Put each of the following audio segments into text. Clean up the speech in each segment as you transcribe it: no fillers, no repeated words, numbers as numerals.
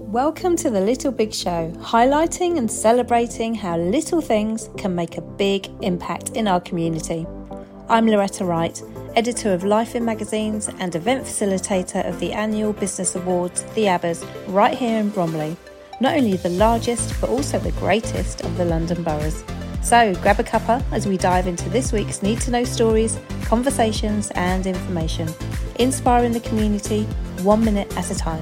Welcome to The Little Big Show, highlighting and celebrating how little things can make a big impact in our community. I'm Loretta Wright, editor of Life in Magazines and event facilitator of the annual Business Awards, the ABBAs, right here in Bromley. Not only the largest, but also the greatest of the London boroughs. So grab a cuppa as we dive into this week's need-to-know stories, conversations and information, inspiring the community 1 minute at a time.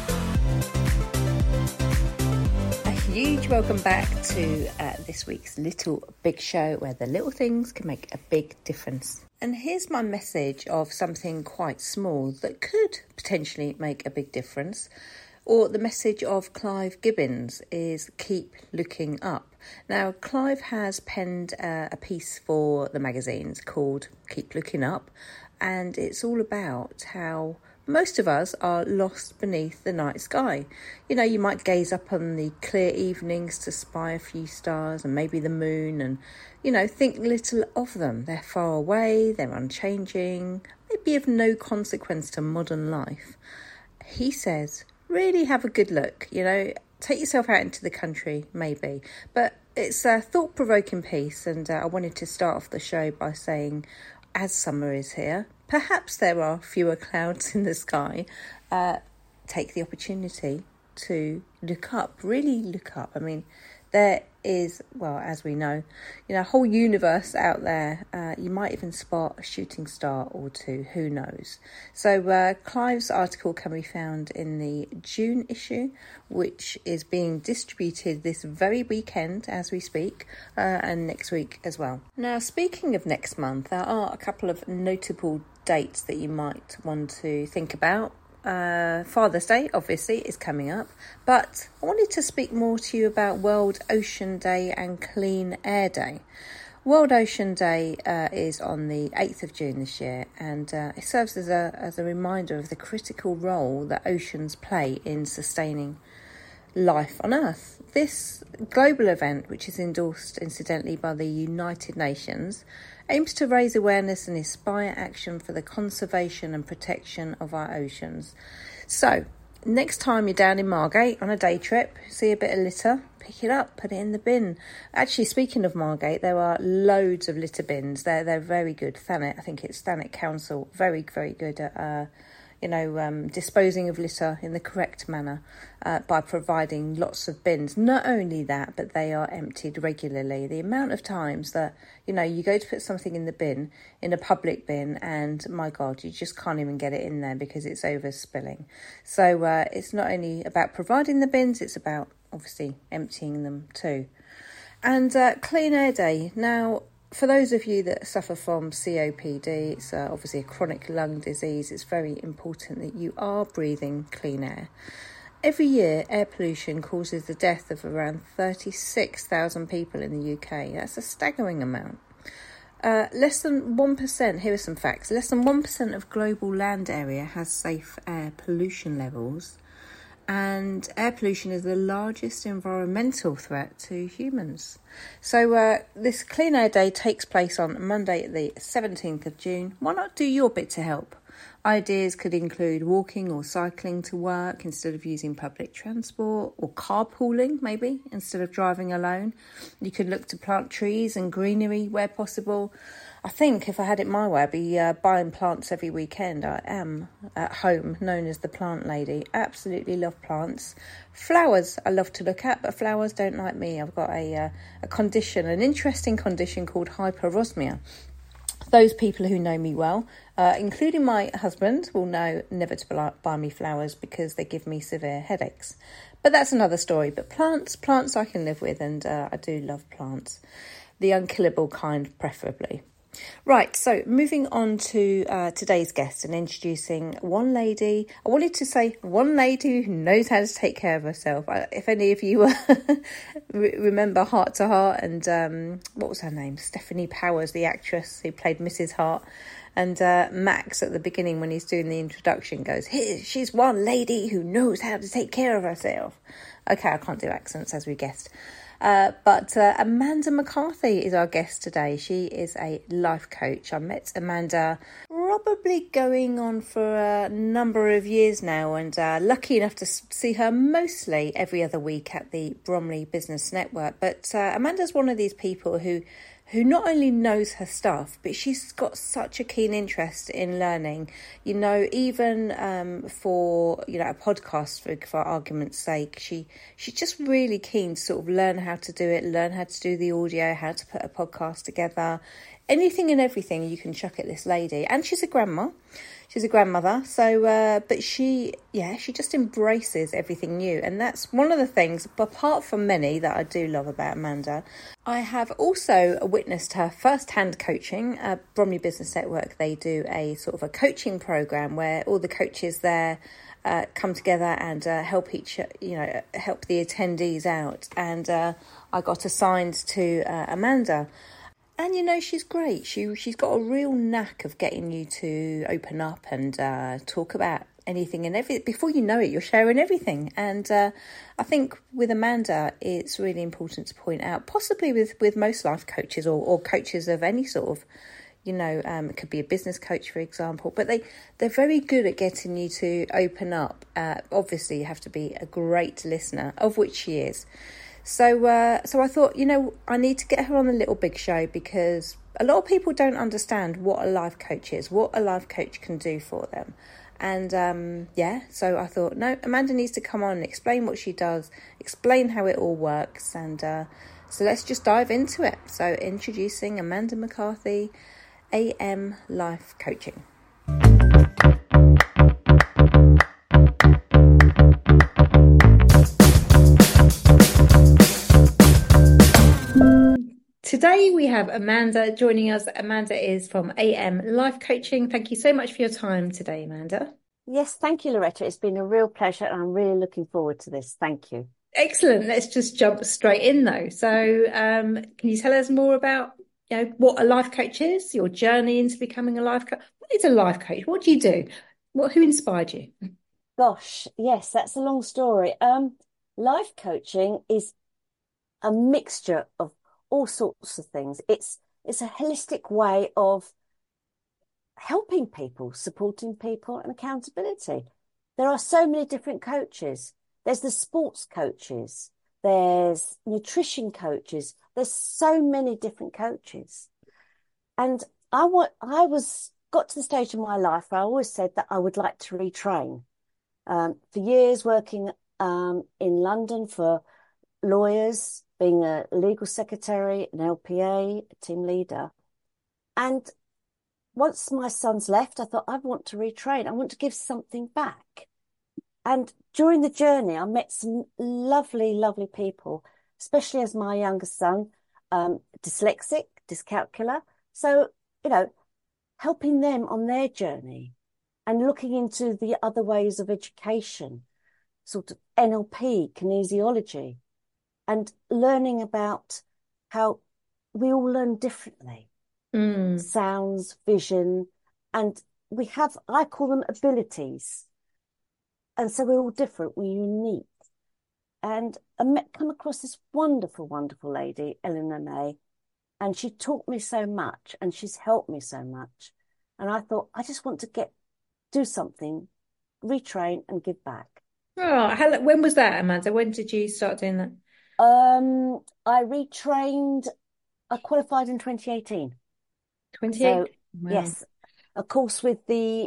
A huge welcome back to this week's Little Big Show, where the little things can make a big difference. And here's my message of something quite small that could potentially make a big difference. Or the message of Clive Gibbons is keep looking up. Now, Clive has penned a piece for the magazines called Keep Looking Up, and it's all about how most of us are lost beneath the night sky. You know, you might gaze up on the clear evenings to spy a few stars and maybe the moon and, you know, think little of them. They're far away, they're unchanging, maybe of no consequence to modern life. He says, really have a good look, you know, take yourself out into the country, maybe. But it's a thought-provoking piece, and I wanted to start off the show by saying, as summer is here, perhaps there are fewer clouds in the sky. Take the opportunity to look up, really look up. I mean, there is, well, as we know, you know, a whole universe out there. You might even spot a shooting star or two, who knows. So Clive's article can be found in the June issue, which is being distributed this very weekend as we speak, and next week as well. Now, speaking of next month, there are a couple of notable dates that you might want to think about. Father's Day obviously is coming up, but I wanted to speak more to you about World Ocean Day and Clean Air Day. World Ocean Day is on the 8th of June this year, and it serves as a reminder of the critical role that oceans play in sustaining life on Earth. This global event, which is endorsed incidentally by the United Nations, aims to raise awareness and inspire action for the conservation and protection of our oceans. So, next time you're down in Margate on a day trip, see a bit of litter, pick it up, put it in the bin. Actually, speaking of Margate, there are loads of litter bins. They're very good. Thanet, I think it's Thanet Council, very, very good at disposing of litter in the correct manner by providing lots of bins. Not only that, but they are emptied regularly. The amount of times that, you know, you go to put something in the bin, in a public bin, and my God, you just can't even get it in there because it's overspilling. So it's not only about providing the bins, it's about obviously emptying them too. And Clean Air Day. Now, for those of you that suffer from COPD, it's obviously a chronic lung disease. It's very important that you are breathing clean air. Every year, air pollution causes the death of around 36,000 people in the UK. That's a staggering amount. Less than 1%, here are some facts, less than 1% of global land area has safe air pollution levels. And air pollution is the largest environmental threat to humans. So this Clean Air Day takes place on Monday, the 17th of June. Why not do your bit to help? Ideas could include walking or cycling to work instead of using public transport, or carpooling maybe instead of driving alone. You could look to plant trees and greenery where possible. I think if I had it my way, I'd be buying plants every weekend. I am at home known as the plant lady. Absolutely love plants. Flowers I love to look at, but flowers don't like me. I've got a condition, an interesting condition called hyperosmia. Those people who know me well, including my husband, will know never to buy me flowers because they give me severe headaches. But that's another story. But plants I can live with, and I do love plants. The unkillable kind, preferably. Right, so moving on to today's guest and introducing one lady. I wanted to say one lady who knows how to take care of herself. If any of you remember Heart to Heart and what was her name? Stephanie Powers, the actress who played Mrs. Hart. And Max at the beginning when he's doing the introduction goes, "Here, she's one lady who knows how to take care of herself." Okay, I can't do accents as we guessed. But Amanda McCarthy is our guest today. She is a life coach. I met Amanda probably going on for a number of years now, and lucky enough to see her mostly every other week at the Bromley Business Network. But Amanda's one of these people who not only knows her stuff, but she's got such a keen interest in learning. You know, even for a podcast, for argument's sake, she's just really keen to sort of learn how to do it, learn how to do the audio, how to put a podcast together. Anything and everything you can chuck at this lady. And she's a grandma. She's a grandmother. So, but she just embraces everything new. And that's one of the things, apart from many, that I do love about Amanda. I have also witnessed her first-hand coaching. Bromley Business Network, they do a sort of a coaching program where all the coaches there come together and help the attendees out. And I got assigned to Amanda. And, you know, she's great. She's got a real knack of getting you to open up and talk about anything and everything. Before you know it, you're sharing everything. And I think with Amanda, it's really important to point out, possibly with most life coaches or coaches of any sort of, it could be a business coach, for example, but they're very good at getting you to open up. Obviously, you have to be a great listener, of which she is. So I thought, I need to get her on the Little Big Show, because a lot of people don't understand what a life coach is, what a life coach can do for them. And so I thought, no, Amanda needs to come on and explain what she does, explain how it all works. And so let's just dive into it. So introducing Amanda McCarthy, AM Life Coaching. Today we have Amanda joining us. Amanda is from AM Life Coaching. Thank you so much for your time today, Amanda. Yes, thank you, Loretta. It's been a real pleasure, and I'm really looking forward to this. Thank you. Excellent. Let's just jump straight in, though. So can you tell us more about what a life coach is, your journey into becoming a life coach? What is a life coach? What do you do? Who inspired you? Gosh, yes, that's a long story. Life coaching is a mixture of all sorts of things. It's a holistic way of helping people, supporting people, and accountability. There are so many different coaches. There's the sports coaches, there's nutrition coaches, there's so many different coaches. And I got to the stage in my life where I always said that I would like to retrain. For years working in London for lawyers, being a legal secretary, an LPA, a team leader. And once my sons left, I thought, I want to retrain. I want to give something back. And during the journey, I met some lovely, lovely people, especially as my younger son, dyslexic, dyscalculia. So, helping them on their journey and looking into the other ways of education, sort of NLP, kinesiology, and learning about how we all learn differently. Sounds, vision, and I call them abilities. And so we're all different, we're unique. And I come across this wonderful, wonderful lady, Eleanor May, and she taught me so much and she's helped me so much. And I thought, I just want to do something, retrain and give back. Oh, when was that, Amanda? When did you start doing that? I retrained, I qualified in 2018. 28? So, wow. Yes, a course with the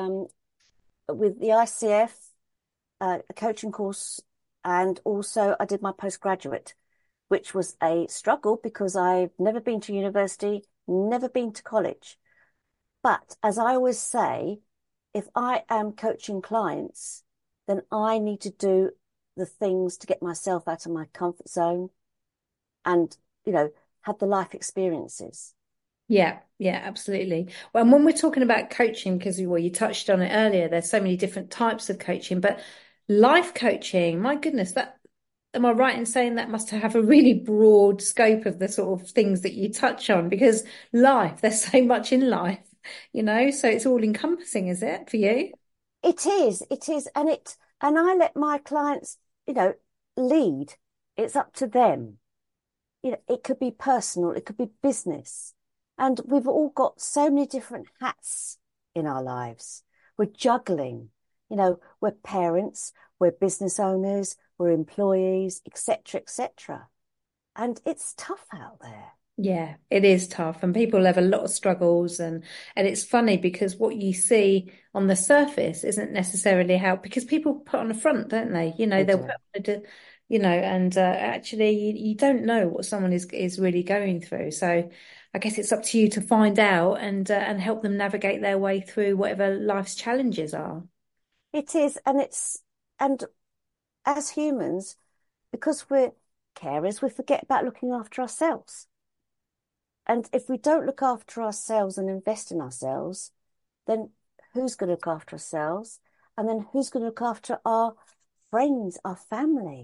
ICF, a coaching course, and also I did my postgraduate, which was a struggle because I've never been to university, never been to college. But as I always say, if I am coaching clients, then I need to do the things to get myself out of my comfort zone and, have the life experiences. Yeah, absolutely. Well, and when we're talking about coaching, because you touched on it earlier, there's so many different types of coaching, but life coaching, my goodness, am I right in saying that must have a really broad scope of the sort of things that you touch on? Because there's so much in life, so it's all encompassing, is it, for you? It is. And I let my clients, lead. It's up to them. It could be personal, it could be business. And we've all got so many different hats in our lives. We're juggling. We're parents, we're business owners, we're employees, etc., etc. And it's tough out there. Yeah, it is tough, and people have a lot of struggles, and it's funny because what you see on the surface isn't necessarily how, because people put on a front, don't they? They They'll put do. on and actually you don't know what someone is really going through. So I guess it's up to you to find out and help them navigate their way through whatever life's challenges are. It is, and as humans, because we're carers, we forget about looking after ourselves. And if we don't look after ourselves and invest in ourselves, then who's going to look after ourselves? And then who's going to look after our friends, our family?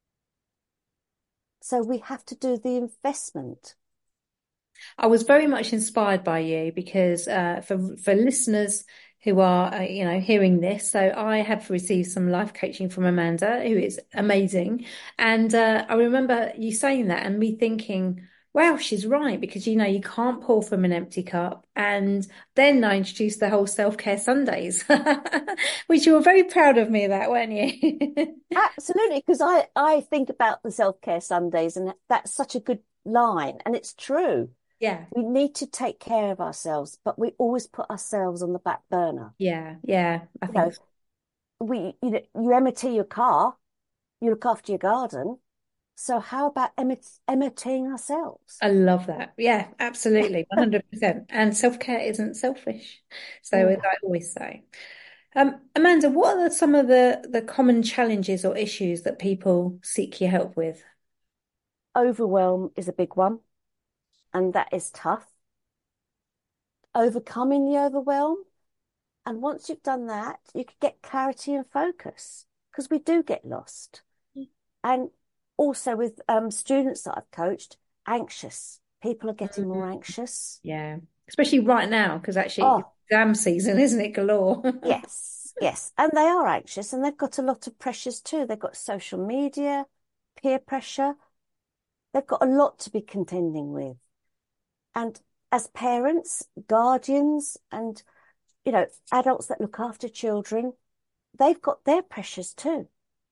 So we have to do the investment. I was very much inspired by you because for listeners who are hearing this, so I have received some life coaching from Amanda, who is amazing, and I remember you saying that and me thinking, wow, she's right, because you can't pour from an empty cup. And then I introduced the whole self-care Sundays, which you were very proud of me about, weren't you? Absolutely, because I think about the self-care Sundays, and that's such a good line, and it's true. Yeah. We need to take care of ourselves, but we always put ourselves on the back burner. Yeah, yeah, I You think know, you MOT your car, you look after your garden. So how about MOTing ourselves? I love that. Yeah, absolutely, 100%. And self-care isn't selfish. So as No. I always say. Amanda, what are some of the common challenges or issues that people seek your help with? Overwhelm is a big one, and that is tough. Overcoming the overwhelm. And once you've done that, you can get clarity and focus because we do get lost. And also with students that I've coached, anxious. People are getting more Mm, anxious. yeah, especially right now, because actually it's Oh, exam season, isn't it, galore? yes, yes. And they are anxious and they've got a lot of pressures too. They've got social media, peer pressure. They've got a lot to be contending with. And as parents, guardians, and adults that look after children, they've got their pressures too.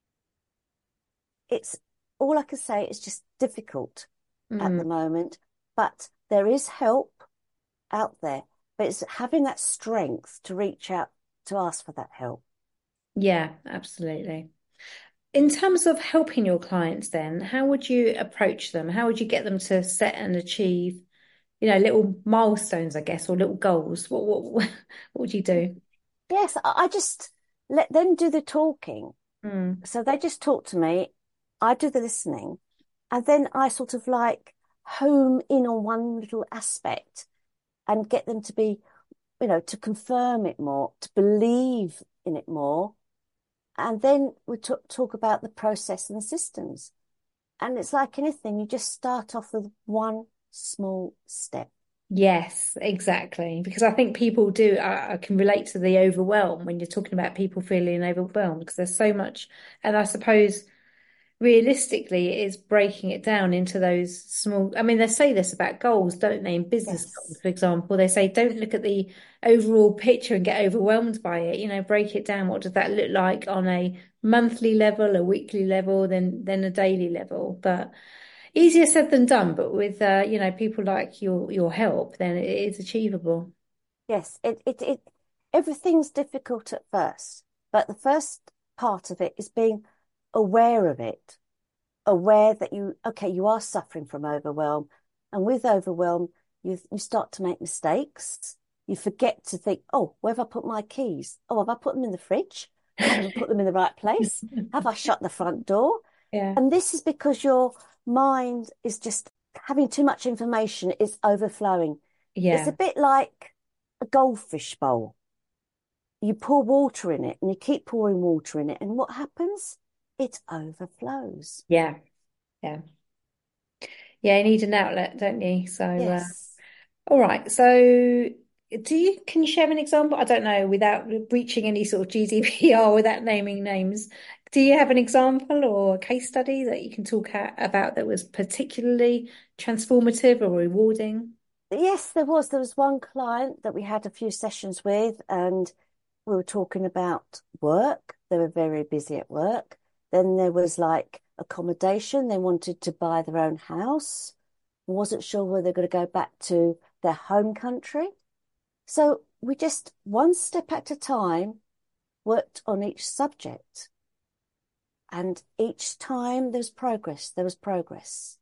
It's all I can say is just difficult at Mm, the moment, but there is help out there. But it's having that strength to reach out to ask for that help. yeah, absolutely. In terms of helping your clients, then, how would you approach them? How would you get them to set and achieve, little milestones, I guess, or little goals? What would you do? Yes, I just let them do the talking. Mm, So they just talk to me, I do the listening, and then I sort of like home in on one little aspect and get them to be, to confirm it more, to believe in it more. And then we talk about the process and the systems. And it's like anything, you just start off with one small step. yes, exactly. Because I think people do, I can relate to the overwhelm when you're talking about people feeling overwhelmed because there's so much. And I suppose realistically, it is breaking it down into those small. I mean, they say this about goals, don't they? In business goals, Yes. for example, they say don't look at the overall picture and get overwhelmed by it. Break it down. What does that look like on a monthly level, a weekly level, then a daily level? But easier said than done. But with people like your help, then it is achievable. Yes. Everything's difficult at first, but the first part of it is being aware of it, aware that you are suffering from overwhelm. And with overwhelm, you start to make mistakes. You forget to think, oh, where have I put my keys? Oh, have I put them in the fridge? I haven't put them in the right place. Have I shut the front door? Yeah, And this is because your mind is just having too much information, it's overflowing. It's a yeah, bit like a goldfish bowl. You pour water in it and you keep pouring water in it, and what happens? It overflows. yeah, yeah, yeah. You need an outlet, don't you? So. Yes. All right. So, can you share an example? I don't know, without breaching any sort of GDPR, without naming names. Do you have an example or a case study that you can talk about that was particularly transformative or rewarding? Yes, there was. There was one client that we had a few sessions with, and we were talking about work. They were very busy at work. Then there was like accommodation. They wanted to buy their own house, wasn't sure whether they're going to go back to their home country. So we just, one step at a time, worked on each subject. And each time there was progress, there was progress.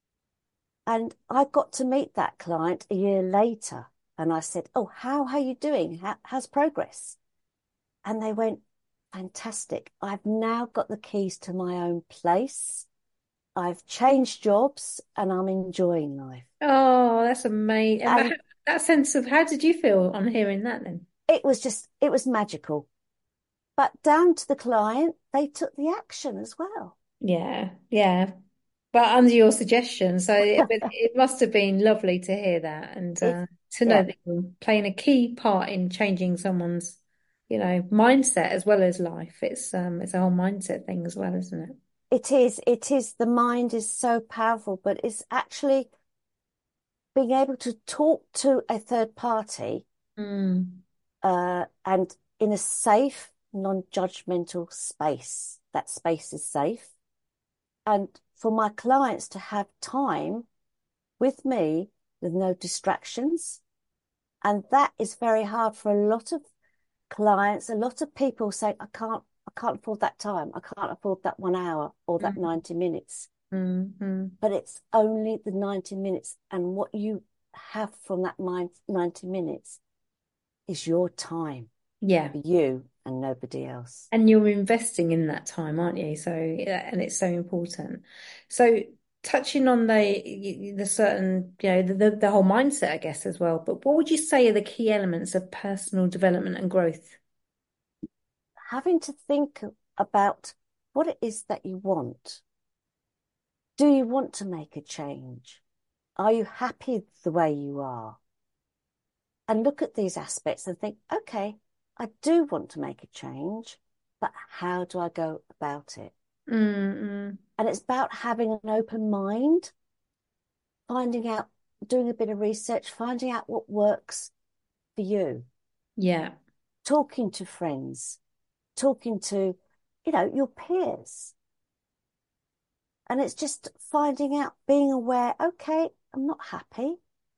And I got to meet that client a year later. And I said, "Oh, how are you doing? How's progress?" And they went, "Fantastic. I've now got the keys to my own place. I've changed jobs and I'm enjoying life." Oh, that's amazing. And And that sense of how did you feel on hearing that then? it was magical. But down to the client, they took the action as well. Yeah, yeah. But under your suggestion, so it must have been lovely to hear that and It, to know yeah, that you're playing a key part in changing someone's, mindset as well as life. It's a whole mindset thing as well, isn't it? it is. It is. The mind is so powerful, but it's actually being able to talk to a third party Mm. and in a safe, non-judgmental space. That space is safe. And for my clients to have time with me with no distractions. And that is very hard for a lot of clients. A lot of people say, I can't afford that time. I can't afford that 1 hour or that Mm. 90 minutes. Mm. Mm. But it's only the 90 minutes. And what you have from that 90 minutes is your time Yeah. for you and nobody else. And you're investing in that time, aren't you? So, yeah, and it's so important. So, touching on the certain, the whole mindset, I guess, as well. But what would you say are the key elements of personal development and growth? Having to think about what it is that you want. Do you want to make a change? Are you happy the way you are? And look at these aspects and think, okay, I do want to make a change, but how do I go about it? Mm. And it's about having an open mind, finding out, doing a bit of research, finding out what works for you, Yeah. talking to friends, talking to, your peers. And it's just finding out, being aware, okay, I'm not happy.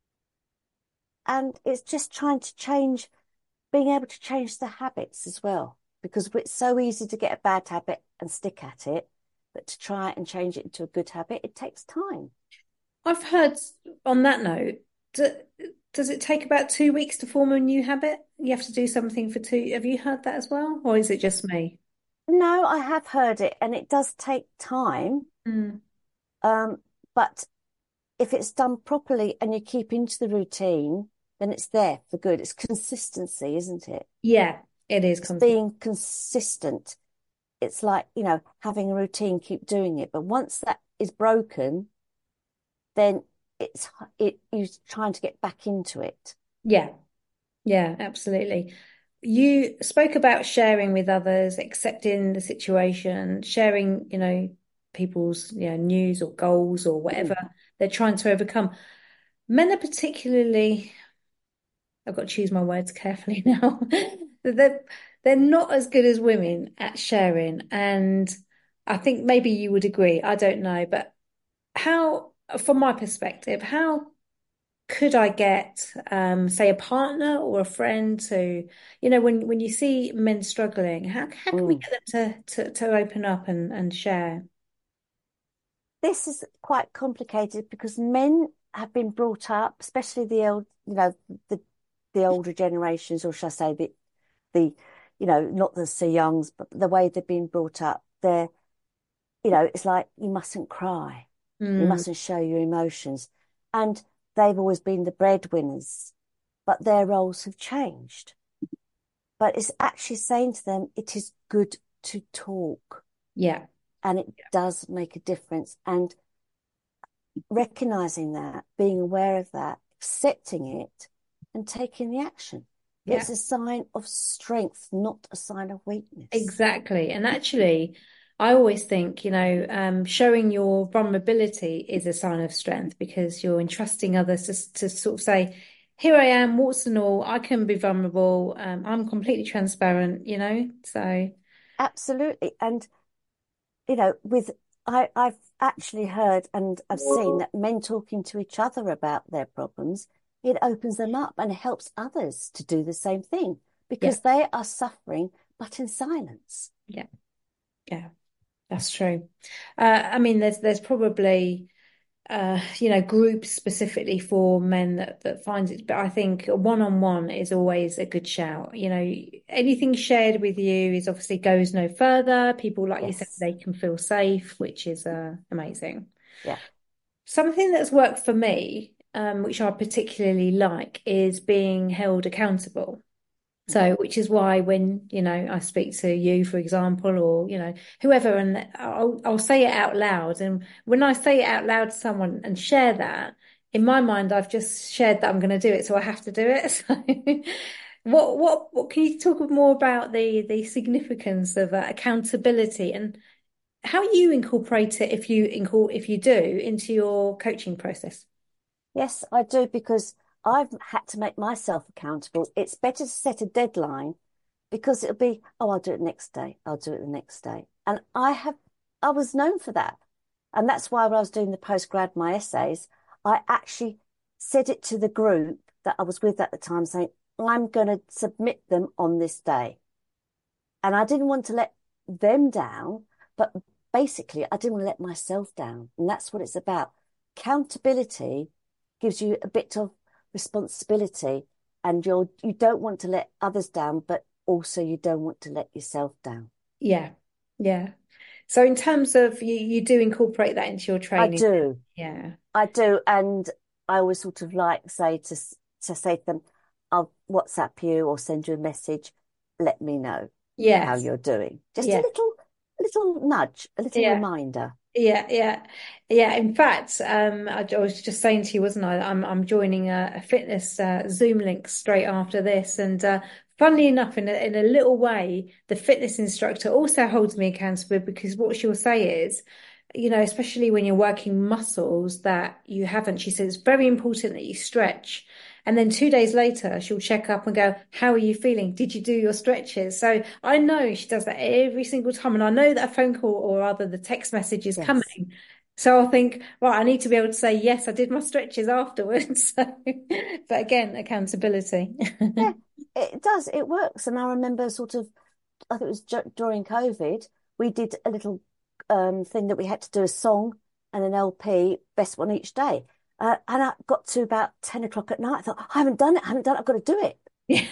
And it's just trying to change, being able to change the habits as well, because it's so easy to get a bad habit and stick at it, but to try and change it into a good habit, it takes time. I've heard on that note, do, does it take about 2 weeks to form a new habit? You have to do something for two. Have you heard that as well? Or is it just me? No, I have heard it, and it does take time. Mm. Um, but if it's done properly and you keep into the routine, then it's there for good. It's consistency, isn't it? Yeah, it is It's constant. being consistent. It's like, having a routine, keep doing it. But once that is broken, then you're trying to get back into it. Yeah. Yeah, absolutely. You spoke about sharing with others, accepting the situation, sharing, people's, news or goals or whatever Mm, they're trying to overcome. Men are particularly, I've got to choose my words carefully now. They're they're not as good as women at sharing. And I think maybe you would agree. I don't know, but how, from my perspective, how could I get, say, a partner or a friend to, when you see men struggling, how can we mm. get them to open up and share? This is quite complicated because men have been brought up, especially the the older generations, or shall I say the not the so youngs, but the way they've been brought up. It's like you mustn't cry, you Mm, mustn't show your emotions, and they've always been the breadwinners, but their roles have changed. But it's actually saying to them, it is good to talk, yeah, and it does make a difference. And recognizing that, being aware of that, accepting it, and taking the action. yeah, It's a sign of strength, not a sign of weakness. exactly. And actually, I always think, showing your vulnerability is a sign of strength because you're entrusting others to sort of say, here I am, warts and all, I can be vulnerable. I'm completely transparent, so Absolutely. And, with I've actually heard and I've seen that men talking to each other about their problems, it opens them up and helps others to do the same thing yeah, because they are suffering, but in silence. yeah, yeah, that's true. I mean, there's probably groups specifically for men that finds it. But I think one-on-one is always a good shout. Anything shared with you is obviously goes no further. People, like you said, Yes. they can feel safe, which is amazing. Yeah. Something that's worked for me, which I particularly like, is being held accountable. So, which is why when, I speak to you, for example, or, whoever, and I'll say it out loud. And when I say it out loud to someone and share that, in my mind, I've just shared that I'm going to do it, so I have to do it. So, what can you talk more about the significance of accountability and how you incorporate it if you do into your coaching process? Yes, I do because I've had to make myself accountable. It's better to set a deadline because it'll be, oh, I'll do it next day. I'll do it the next day. And I was known for that. And that's why when I was doing the postgrad, my essays, I actually said it to the group that I was with at the time saying, I'm going to submit them on this day. And I didn't want to let them down, but basically I didn't want to let myself down. And that's what it's about. Accountability gives you a bit of responsibility and you don't want to let others down, but also you don't want to let yourself down. Yeah, yeah. So in terms of you do incorporate that into your I training. do. Yeah. I do. And I always sort of like to say to them, I'll WhatsApp you or send you a message. Let me know how Yes. you're doing. Just Yeah. a little nudge, a little Yeah. reminder. Yeah. Yeah. Yeah. In fact, I was just saying to you, wasn't I? I'm joining a fitness Zoom link straight after this, and funnily enough, in a little way, the fitness instructor also holds me accountable because what she'll say is, especially when you're working muscles that you haven't, she says it's very important that you stretch. And then 2 days later, she'll check up and go, how are you feeling? Did you do your stretches? So I know she does that every single time. And I know that a phone call or rather the text message is Yes. coming. So I'll think, right, I need to be able to say, yes, I did my stretches afterwards. So, but again, accountability. Yeah, it does. It works. And I remember I think it was during COVID, we did a little thing that we had to do a song and an LP, best one each day. And I got to about 10 o'clock at night. I thought, I haven't done it. I haven't done it. I've got to do it. Yeah.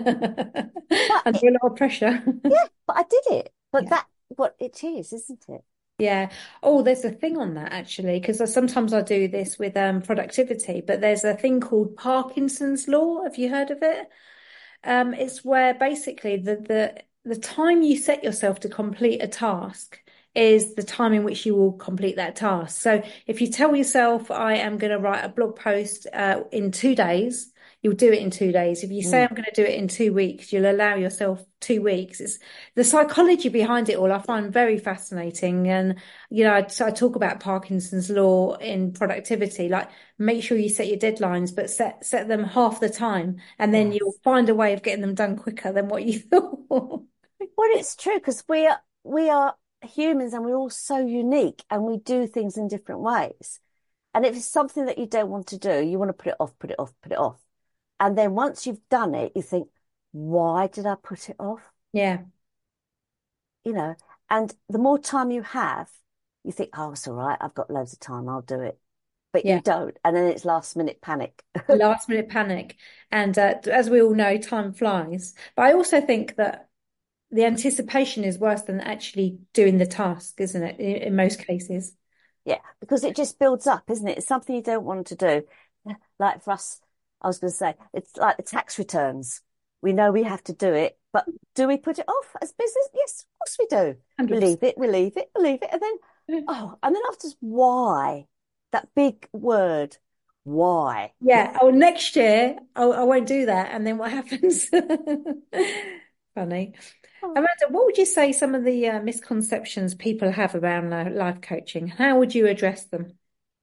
But Under a lot of pressure. yeah, but I did it. But Yeah. that's what it is, isn't it? Yeah. Oh, there's a thing on that actually, because sometimes I do this with productivity, but there's a thing called Parkinson's law. Have you heard of it? It's where basically the time you set yourself to complete a task is the time in which you will complete that task. So if you tell yourself, I am going to write a blog post in 2 days, you'll do it in 2 days. If you say Mm, I'm going to do it in 2 weeks, you'll allow yourself 2 weeks. It's the psychology behind it all I find very fascinating. And, I talk about Parkinson's law in productivity, like make sure you set your deadlines, but set them half the time, and then you'll yes. find a way of getting them done quicker than what you thought. Well, it's true because we are humans and we're all so unique and we do things in different ways. And if it's something that you don't want to do, you want to put it off, put it off, put it off. And then once you've done it, you think, why did I put it off? Yeah, You know, and the more time you have, you think, oh, it's all right. I've got loads of time. I'll do it. But you yeah. don't. And then it's last minute panic. Last minute panic. And as we all know, time flies. But I also think that the anticipation is worse than actually doing the task, isn't it? In most cases. Yeah, because it just builds up, isn't it? It's something you don't want to do. Like for us, I was going to say, it's like the tax returns. We know we have to do it, but do we put it off as business? Yes, of course we do. We 100%. leave it, we leave it, we leave it. And then, and then after, why? That big word, why? Yeah. Oh, next year I won't do that. And then what happens? Funny. Oh, Amanda, what would you say some of the misconceptions people have around life coaching? How would you address them?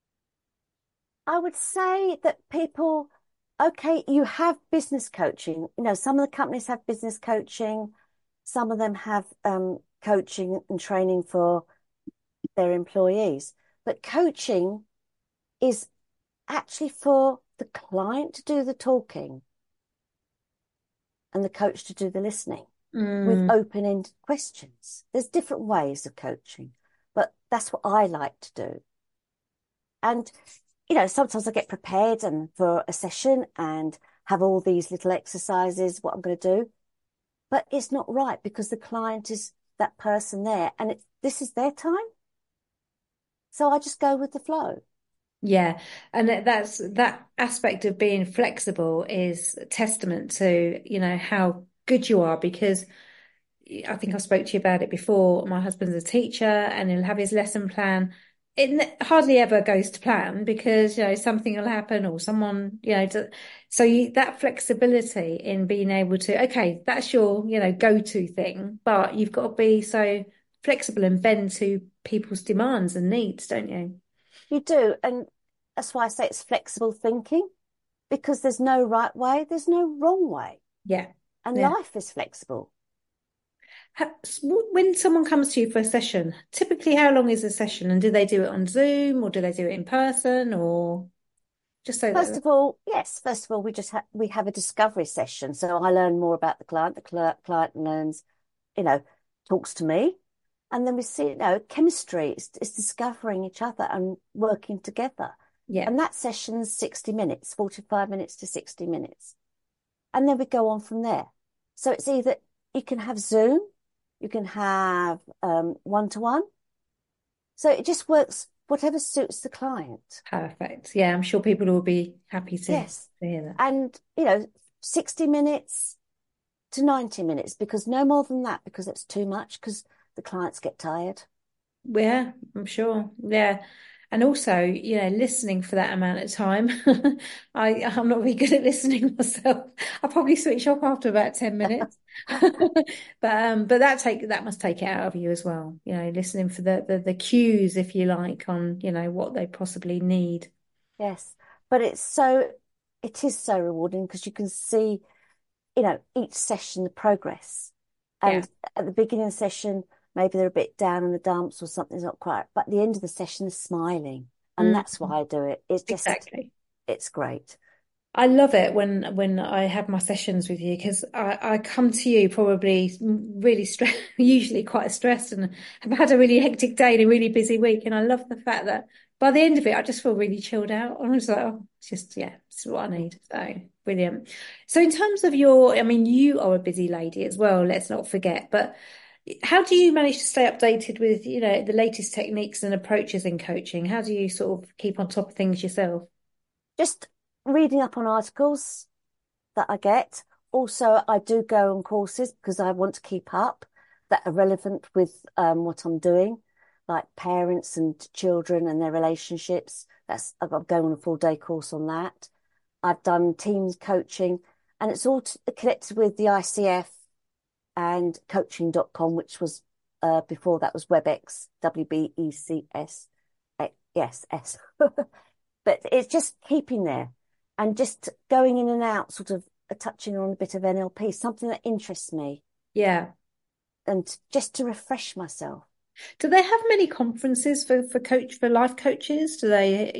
I would say that people, okay, you have business coaching. You know, some of the companies have business coaching, some of them have coaching and training for their employees. But coaching is actually for the client to do the talking and the coach to do the listening with Mm, open-ended questions. There's different ways of coaching, but that's what I like to do. And, you know, sometimes I get prepared and for a session and have all these little exercises, what I'm going to do, but it's not right because the client is that person there and this is their time. So I just go with the flow. yeah, and that's that aspect of being flexible is a testament to, how good you are because I think I spoke to you about it before. My husband's a teacher and he'll have his lesson plan. Hardly ever goes to plan because, something will happen or someone, so that flexibility in being able to, okay, that's your, go-to thing, but you've got to be so flexible and bend to people's demands and needs, don't you? You do. And that's why I say it's flexible thinking because there's no right way, there's no wrong way. Yeah. And Yeah. life is flexible. When someone comes to you for a session, typically how long is a session and do they do it on Zoom or do they do it in person or just so First that, of all, yes, first of all, we have a discovery session. So I learn more about the client. The client learns, you know, talks to me. And then we see, chemistry is discovering each other and working together. yeah. And that session's 60 minutes, 45 minutes to 60 minutes. And then we go on from there. So it's either you can have Zoom, you can have one-to-one. So it just works, whatever suits the client. Perfect. Yeah, I'm sure people will be happy to Yes. hear that. And, 60 minutes to 90 minutes because no more than that because it's too much because the clients get tired. Yeah, I'm sure. Yeah. And also, listening for that amount of time. I'm not really good at listening myself. I'll probably switch off after about 10 minutes. But that must take it out of you as well. Listening for the cues, if you like, on, what they possibly need. Yes. But it is so rewarding because you can see, each session, the progress. Yeah. And at the beginning of the session, maybe they're a bit down in the dumps or something's not quite. But at the end of the session, they're smiling. And Mm, that's why I do it. exactly. It's great. I love it when I have my sessions with you because I come to you probably really stressed, usually quite stressed, and have had a really hectic day and a really busy week. And I love the fact that by the end of it, I just feel really chilled out. I'm just like, oh, it's just, yeah, it's what I need. So brilliant. So in terms of I mean, you are a busy lady as well, let's not forget. But how do you manage to stay updated with, the latest techniques and approaches in coaching? How do you sort of keep on top of things yourself? Just reading up on articles that I get. Also, I do go on courses because I want to keep up that are relevant with what I'm doing, like parents and children and their relationships. I'm going on a full day course on that. I've done teams coaching, and it's all connected with the ICF and coaching.com, which was before that was WebEx, WBECS. Yes, S. But it's just keeping there and just going in and out, sort of touching on a bit of NLP, something that interests me, Yeah. and just to refresh myself. Do they have many conferences for life coaches? Do they,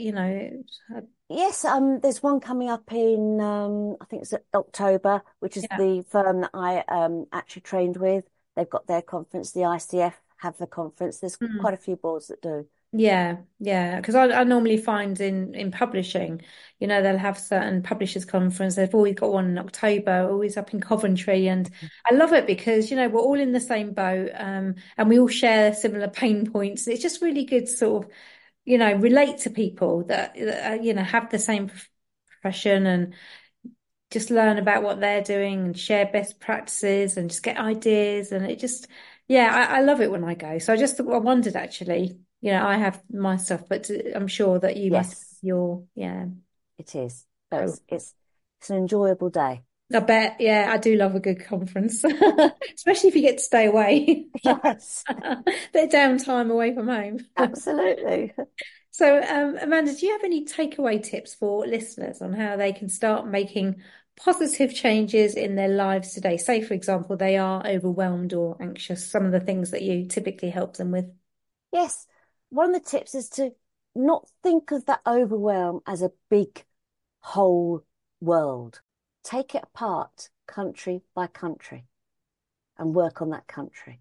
Yes, there's one coming up in I think it's October, which is yeah. the firm that I actually trained with. They've got their conference, the ICF have the conference. There's Mm. quite a few boards that do. Yeah, yeah. Because I normally find in publishing, they'll have certain publishers conference. They've always got one in October, always up in Coventry, and I love it because we're all in the same boat, and we all share similar pain points. It's just really good to sort of relate to people that have the same profession and just learn about what they're doing and share best practices and just get ideas. And it just, yeah, I love it when I go. So I wondered actually, I have my stuff, but I'm sure that you must have Yes, your, yeah. it is. But Oh, it's an enjoyable day. I bet. Yeah, I do love a good conference, especially if you get to stay away. Yes, Bit of downtime away from home. absolutely. So, Amanda, do you have any takeaway tips for listeners on how they can start making positive changes in their lives today? Say, for example, they are overwhelmed or anxious, some of the things that you typically help them with. Yes, one of the tips is to not think of that overwhelm as a big whole world. Take it apart country by country and work on that country.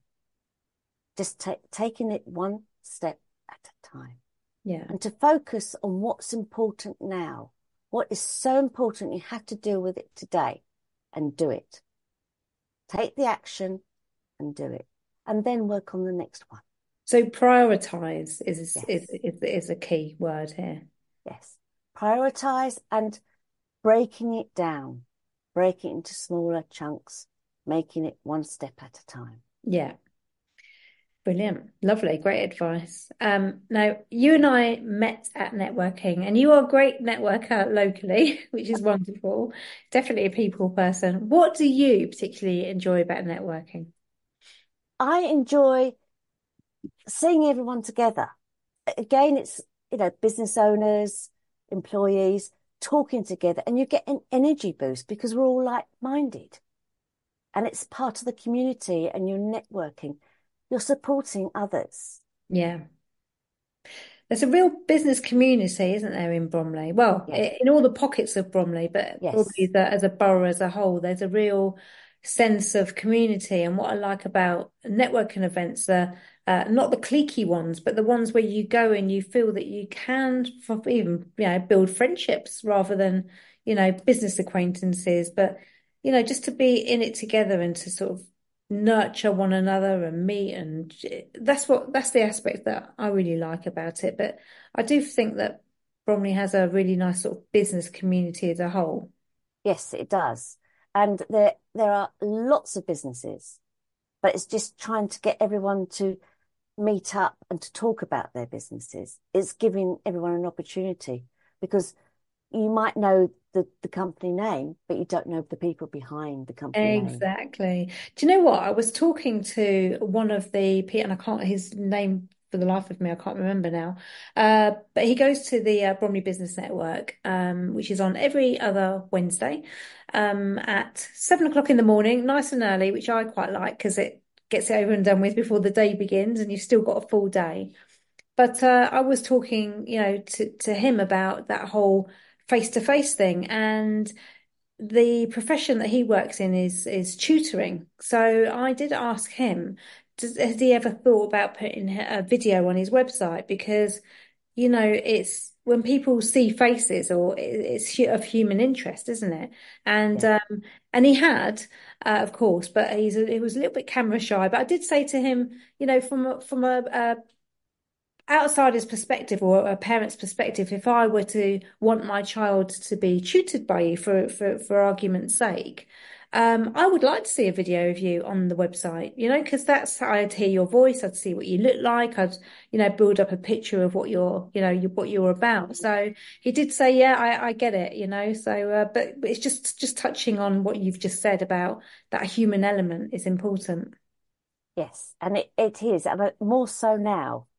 Just taking it one step at a time Yeah. and to focus on what's important now. What is so important, you have to deal with it today and do it. Take the action and do it, and then work on the next one. So prioritize is is Yes, is, is a key word here. yes. Prioritize and breaking it down, break it into smaller chunks, making it one step at a time. Yeah. Brilliant. Lovely. Great advice. Now you and I met at networking and you are a great networker locally, which is wonderful. Definitely a people person. What do you particularly enjoy about networking? I enjoy seeing everyone together. Again, it's, business owners, employees talking together, and you get an energy boost because we're all like-minded. And it's part of the community and you're networking. You're supporting others. Yeah. There's a real business community, isn't there, in Bromley? Well, Yes, in all the pockets of Bromley, but probably yes, as a borough as a whole, there's a real sense of community. And what I like about networking events are not the cliquey ones, but the ones where you go and you feel that you can even, build friendships rather than, business acquaintances. But, just to be in it together and to sort of nurture one another and meet, and that's the aspect that I really like about it. But I do think that Bromley has a really nice sort of business community as a whole. yes, it does. And there are lots of businesses, but it's just trying to get everyone to meet up and to talk about their businesses. It's giving everyone an opportunity because you might know the company name, but you don't know the people behind the company name. Exactly. Do you know what? I was talking to one of the people, and I can't his name for the life of me, I can't remember now. But he goes to the Bromley Business Network, which is on every other Wednesday, at 7 o'clock in the morning, nice and early, which I quite like because it gets it over and done with before the day begins, and you've still got a full day. But I was talking, to him about that whole face-to-face thing, and the profession that he works in is tutoring. So I did ask him, has he ever thought about putting a video on his website? Because, it's when people see faces, or it's of human interest, isn't it? And Yeah. um, and he had, of course, but he was a little bit camera shy. But I did say to him, from a outsider's perspective or a parent's perspective, if I were to want my child to be tutored by you for argument's sake, I would like to see a video of you on the website, because that's how I'd hear your voice, I'd see what you look like, I'd, build up a picture of what what you're about. So he did say, yeah, I get it, so, but it's just touching on what you've just said about that human element is important. Yes, and it is, but more so now.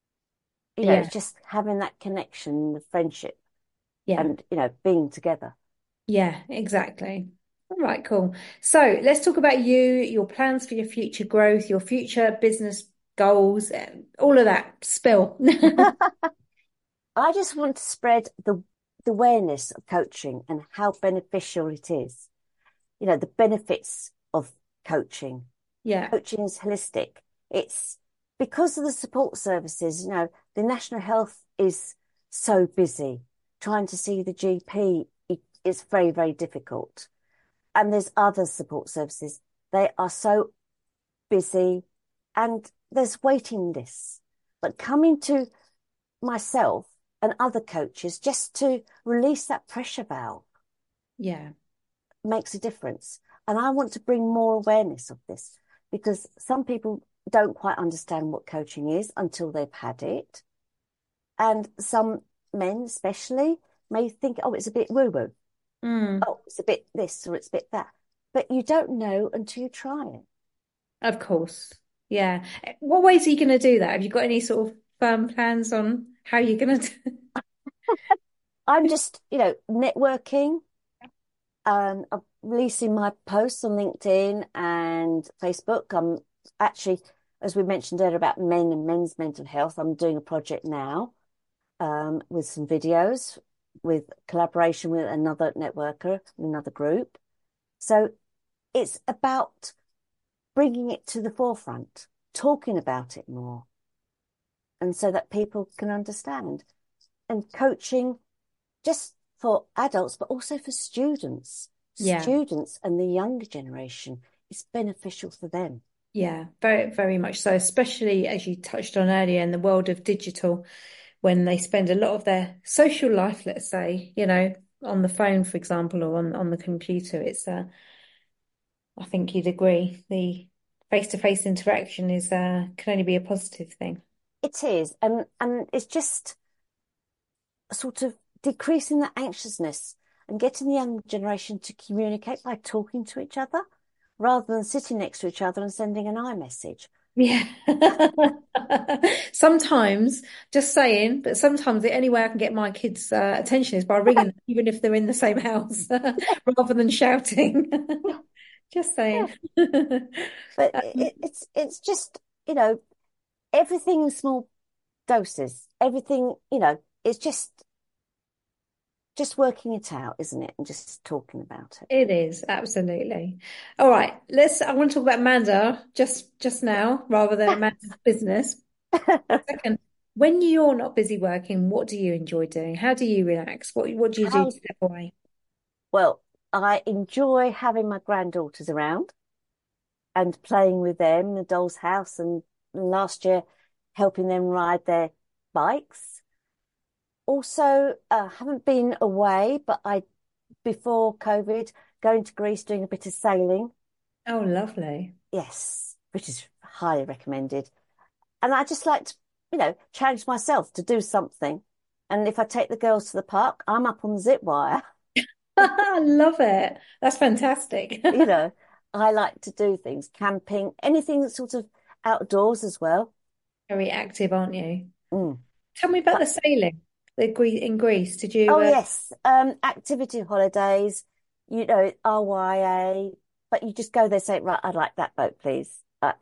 Yeah, It's just having that connection, the friendship, yeah. and being together. Yeah, exactly. All right, cool. So let's talk about you, your plans for your future growth, your future business goals, all of that. Spill. I just want to spread the awareness of coaching and how beneficial it is. The benefits of coaching. Yeah, Coaching is holistic. It's because of the support services, the National Health is so busy. Trying to see the GP is very, very difficult. And there's other support services. They are so busy and there's waiting lists. But coming to myself and other coaches just to release that pressure valve yeah, makes a difference. And I want to bring more awareness of this because some people don't quite understand what coaching is until they've had it. And some men, especially, may think, oh, it's a bit woo woo. Mm, Oh, it's a bit this or it's a bit that. But you don't know until you try it. of course. Yeah. What ways are you going to do that? Have you got any sort of firm plans on how you're going to do? I'm just, networking. I'm releasing my posts on LinkedIn and Facebook. I'm actually, as we mentioned earlier about men and men's mental health, I'm doing a project now with some videos with collaboration with another networker, another group. So it's about bringing it to the forefront, talking about it more, and so that people can understand. And coaching just for adults, but also for students. Yeah. Students and the younger generation, it's beneficial for them. Yeah, very, very much so, especially as you touched on earlier in the world of digital, when they spend a lot of their social life, let's say, on the phone, for example, or on the computer. I think you'd agree, the face-to-face interaction is can only be a positive thing. It is, and it's just sort of decreasing the anxiousness and getting the young generation to communicate by talking to each other rather than sitting next to each other and sending an iMessage. Yeah. Sometimes, just saying, but sometimes the only way I can get my kids' attention is by ringing them, even if they're in the same house, rather than shouting. Just Yeah, saying. but it's just, everything in small doses. Everything, it's just working it out, isn't it? And just talking about it. It is, absolutely. All right, I want to talk about Amanda just now rather than Amanda's business. Second, when you're not busy working, what do you enjoy doing? How do you relax? What do you do to How, step away? well, I enjoy having my granddaughters around and playing with them in the doll's house, and last year helping them ride their bikes. Also, haven't been away, but before COVID, going to Greece, doing a bit of sailing. Oh, lovely. Yes, which is highly recommended. And I just like to, challenge myself to do something. And if I take the girls to the park, I'm up on the zip wire. I love it. That's fantastic. You know, I like to do things, camping, anything that's sort of outdoors as well. Very active, aren't you? Mm. Tell me about the But sailing. In Greece. Did oh you yes, activity holidays, RYA, but you just go there, say, right, I'd like that boat, please.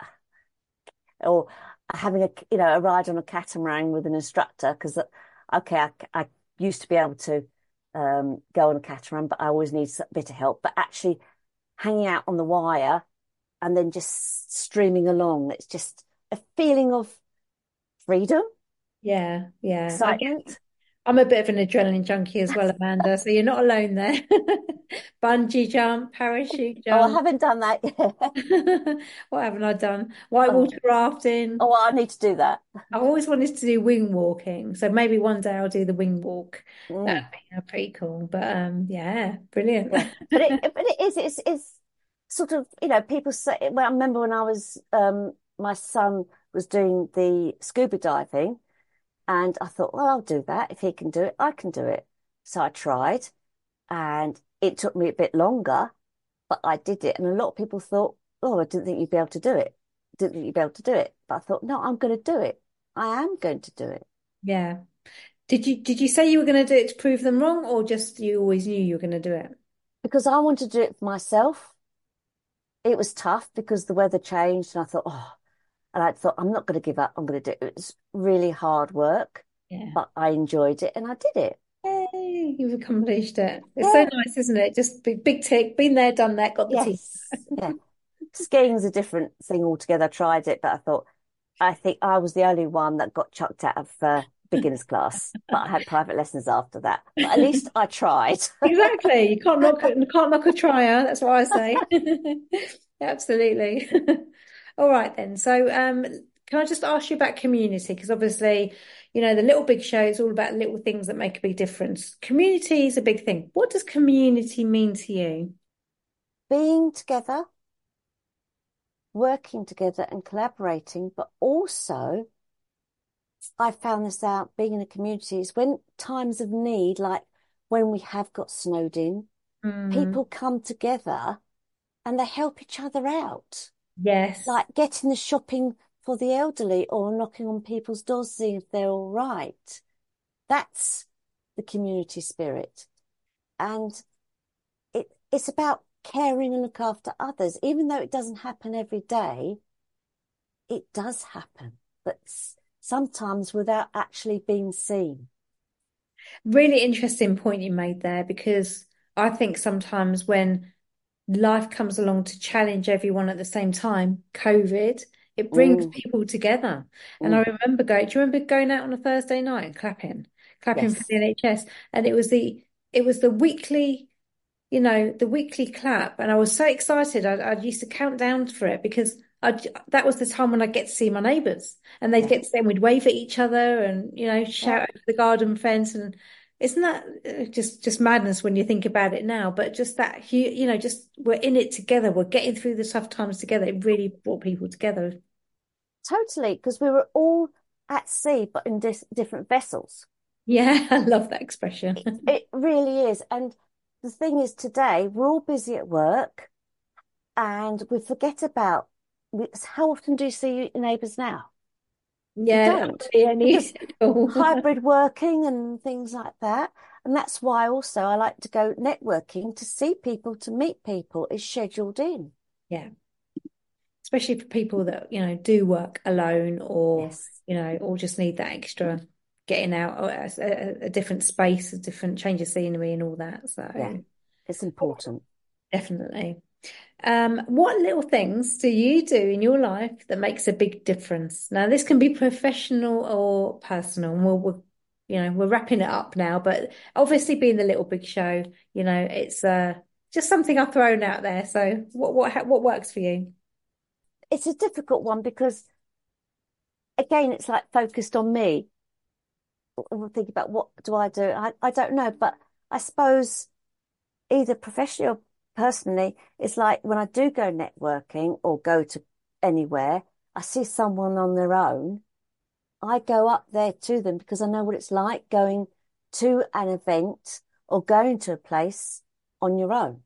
Or having a ride on a catamaran with an instructor because okay, I used to be able to go on a catamaran, but I always need a bit of help. But actually hanging out on the wire and then just streaming along, it's just a feeling of freedom, Yeah, yeah. excitement. I'm a bit of an adrenaline junkie as well, Amanda, so you're not alone there. Bungee jump, parachute Oh, I jump. haven't done that yet. What haven't I done? Whitewater Oh, rafting. oh, I need to do that. I've always wanted to do wing walking, so maybe one day I'll do the wing walk. That'd Mm, be pretty cool. But yeah, brilliant. yeah, but it is it's sort of people say. Well, I remember when I was my son was doing the scuba diving. And I thought, well, I'll do that. If he can do it, I can do it. So I tried, and it took me a bit longer, but I did it. And a lot of people thought, oh, I didn't think you'd be able to do it. Didn't think you'd be able to do it. But I thought, no, I'm going to do it. I am going to do it Yeah. Did you say you were going to do it to prove them wrong, or just you always knew you were going to do it? because I wanted to do it for myself. It was tough because the weather changed, and I thought, oh, and I thought, I'm not going to give up. I'm going to do it. It was really hard work, Yeah. but I enjoyed it and I did it. Yay, you've accomplished it. It's so Yeah. nice, isn't it? Just big tick, been there, done that, got the team. Yes. Yeah. Skiing's a different thing altogether. I tried it, but I think I was the only one that got chucked out of beginners class. But I had private lessons after that. But at least I tried. Exactly. You can't knock a trier. That's what I say. Absolutely. All right then. So, can I just ask you about community? Because obviously, the Little Big Show is all about little things that make a big difference. Community is a big thing. What does community mean to you? Being together, working together, and collaborating, but also I found this out being in a community is when times of need, like when we have got snowed in, Mm, people come together and they help each other out, yes. like getting the shopping for the elderly or knocking on people's doors, seeing if they're all right. That's the community spirit. And it's about caring and look after others. Even though it doesn't happen every day, it does happen, but sometimes without actually being seen. Really interesting point you made there, because I think sometimes when life comes along to challenge everyone at the same time, COVID, it brings Mm, people together. And I mm, remember going, do you remember going out on a Thursday night and clapping for the yes. NHS? And it was the weekly, the weekly clap. And I was so excited. I used to count down for it because that was the time when I get to see my neighbours, and they'd Yeah. get to see, and we'd wave at each other and, Yeah. shout over the garden fence. And isn't that just madness when you think about it now? But just that, just we're in it together. We're getting through the tough times together. It really brought people together. Totally, because we were all at sea, but in different vessels. Yeah, I love that expression. It really is. And the thing is, today we're all busy at work and we forget about how often do you see your neighbours now? You Yeah, don't, hardly any because at all. hybrid working and things like that. And that's why also I like to go networking to see people, to meet people is scheduled in. Yeah. Especially for people that, do work alone, or, Yes. or just need that extra getting out, or a different space, a different change of scenery and all that. Yeah. So It's important. definitely. What little things do you do in your life that makes a big difference? Now, this can be professional or personal, and we're wrapping it up now, but obviously being the Little Big Show, it's just something I've thrown out there. So what works for you? It's a difficult one because again, it's like focused on me. I'm thinking about what do I do? I don't know, but I suppose either professionally or personally, it's like when I do go networking or go to anywhere, I see someone on their own, I go up there to them because I know what it's like going to an event or going to a place on your own.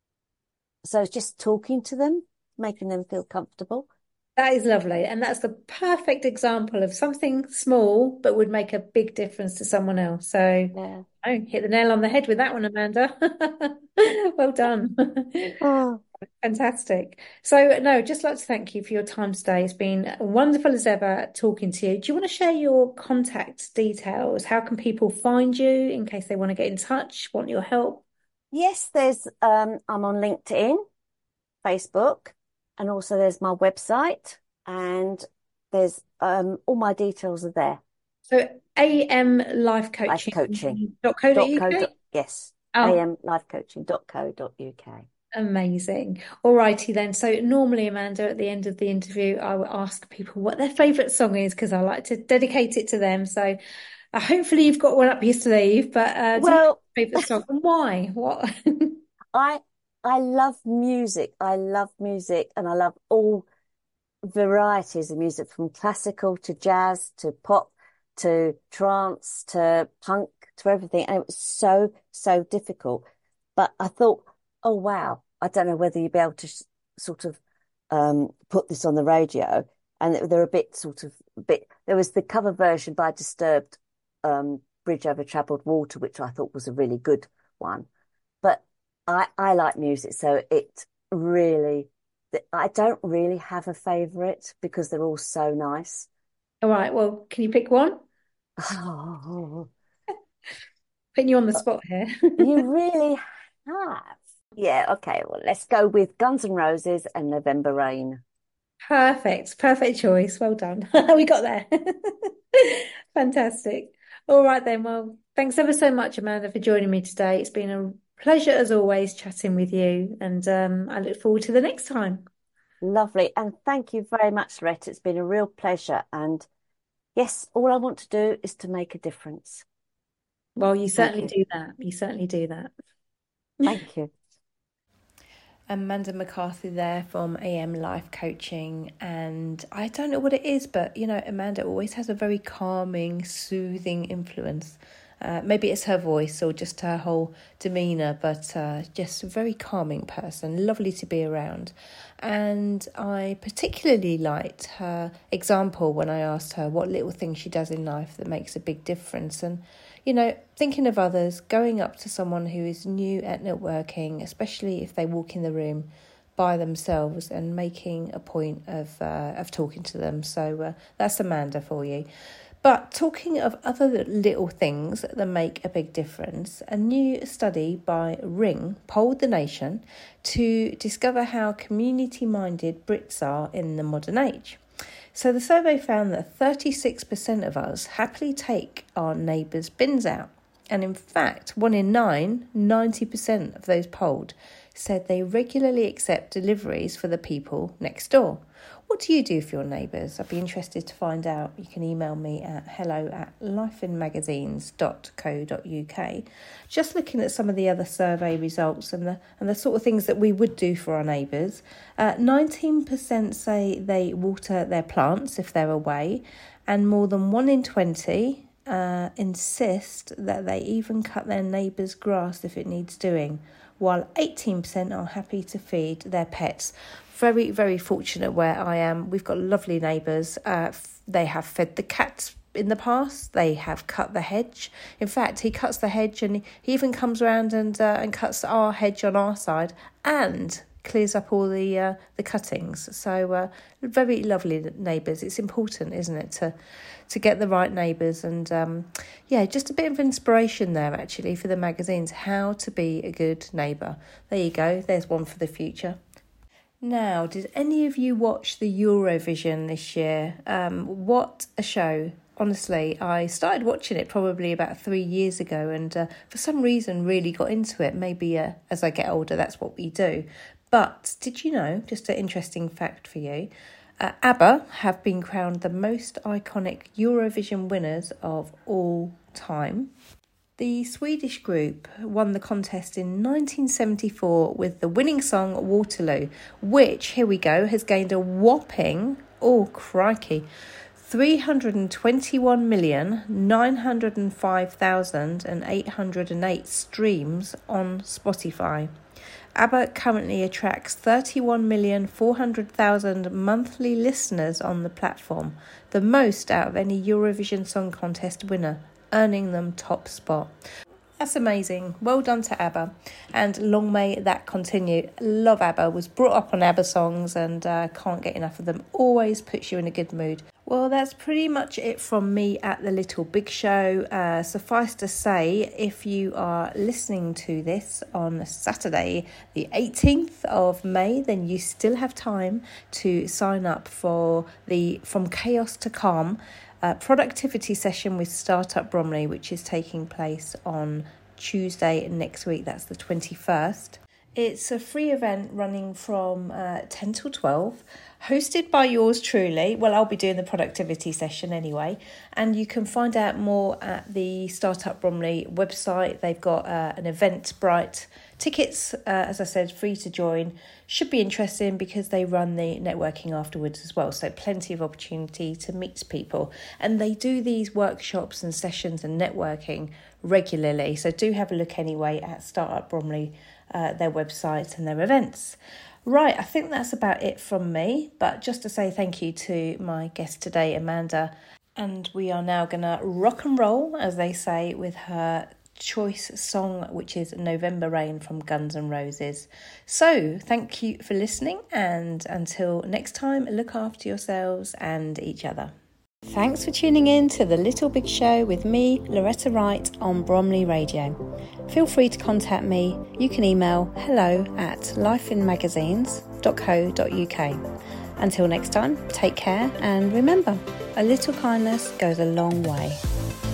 So it's just talking to them, making them feel comfortable. That is lovely. And that's the perfect example of something small but would make a big difference to someone else. So, Yeah. oh, hit the nail on the head with that one, Amanda. Well done. Oh, Fantastic. So, no, just like to thank you for your time today. It's been wonderful as ever talking to you. Do you want to share your contact details? How can people find you in case they want to get in touch, want your help? yes, I'm on LinkedIn, Facebook, and also there's my website and there's all my details are there. So, Life coaching dot co amlifecoaching.co.uk. dot yes, Oh, amlifecoaching.co.uk. amazing. All righty then. So normally, Amanda, at the end of the interview, I will ask people what their favourite song is, because I like to dedicate it to them. So hopefully you've got one up your sleeve, but do you have Well, a favourite song and why? What? I I love music. I love music and I love all varieties of music from classical to jazz to pop to trance to punk to everything. And it was so, so difficult. But I thought, oh, wow, I don't know whether you'd be able to sort of put this on the radio. And they're a bit there was the cover version by Disturbed, Bridge Over Troubled Water, which I thought was a really good one. But I like music, so it really, I don't really have a favorite because they're all so nice. All right. Well, can you pick one? Oh, Putting you on the spot here. you really have. Yeah, okay. Well, let's go with Guns N' Roses and November Rain. Perfect. Perfect choice. Well done. We got there. Fantastic. All right then. Well, thanks ever so much, Amanda, for joining me today. It's been a pleasure as always chatting with you, and I look forward to the next time. Lovely. And thank you very much, Rhett. It's been a real pleasure. And yes, all I want to do is to make a difference. Well, you Thank certainly you. do that. You certainly do that. Thank you. Amanda McCarthy there from AM Life Coaching. And I don't know what it is, but Amanda always has a very calming, soothing influence. Maybe it's her voice or just her whole demeanour, but just a very calming person, lovely to be around. And I particularly liked her example when I asked her what little thing she does in life that makes a big difference. And, thinking of others, going up to someone who is new at networking, especially if they walk in the room by themselves, and making a point of talking to them. So that's Amanda for you. But talking of other little things that make a big difference, a new study by Ring polled the nation to discover how community-minded Brits are in the modern age. So the survey found that 36% of us happily take our neighbours' bins out. And in fact, 1 in 9, 90% of those polled, said they regularly accept deliveries for the people next door. What do you do for your neighbours? I'd be interested to find out. You can email me at hello@lifeinmagazines.co.uk. Just looking at some of the other survey results and the sort of things that we would do for our neighbours. 19% say they water their plants if they're away, and more than 1 in 20 insist that they even cut their neighbour's grass if it needs doing, while 18% are happy to feed their pets. Very, very fortunate where I am. We've got lovely neighbours. They have fed the cats in the past. They have cut the hedge. In fact, he cuts the hedge, and he even comes around and cuts our hedge on our side and clears up all the cuttings. So very lovely neighbours. It's important, isn't it, to get the right neighbours, and just a bit of inspiration there actually for the magazines, how to be a good neighbour. There you go, there's one for the future. Now, did any of you watch the Eurovision this year? What a show. Honestly, I started watching it probably about 3 years ago, and for some reason really got into it. Maybe as I get older, that's what we do. But did you know, just an interesting fact for you, ABBA have been crowned the most iconic Eurovision winners of all time. The Swedish group won the contest in 1974 with the winning song Waterloo, which, here we go, has gained a whopping, 321,905,808 streams on Spotify. ABBA currently attracts 31,400,000 monthly listeners on the platform, the most out of any Eurovision Song Contest winner, earning them top spot. That's amazing. Well done to ABBA, and long may that continue. Love ABBA, was brought up on ABBA songs and can't get enough of them. Always puts you in a good mood. Well, that's pretty much it from me at the Little Big Show. Suffice to say, if you are listening to this on Saturday, the 18th of May, then you still have time to sign up for the From Chaos to Calm productivity session with Startup Bromley, which is taking place on Tuesday next week. That's the 21st. It's a free event running from 10 till 12, hosted by yours truly. Well, I'll be doing the productivity session anyway. And you can find out more at the Startup Bromley website. They've got an Eventbrite. Tickets, as I said, free to join. Should be interesting because they run the networking afterwards as well. So plenty of opportunity to meet people. And they do these workshops and sessions and networking regularly. So do have a look anyway at Startup Bromley, their website and their events. Right, I think that's about it from me. But just to say thank you to my guest today, Amanda. And we are now going to rock and roll, as they say, with her choice song, which is November Rain from Guns N' Roses. So thank you for listening, and until next time, look after yourselves and each other. Thanks for tuning in to The Little Big Show with me, Loretta Wright, on Bromley Radio. Feel free to contact me. You can email hello@lifeinmagazines.co.uk. Until next time, take care, and remember, a little kindness goes a long way.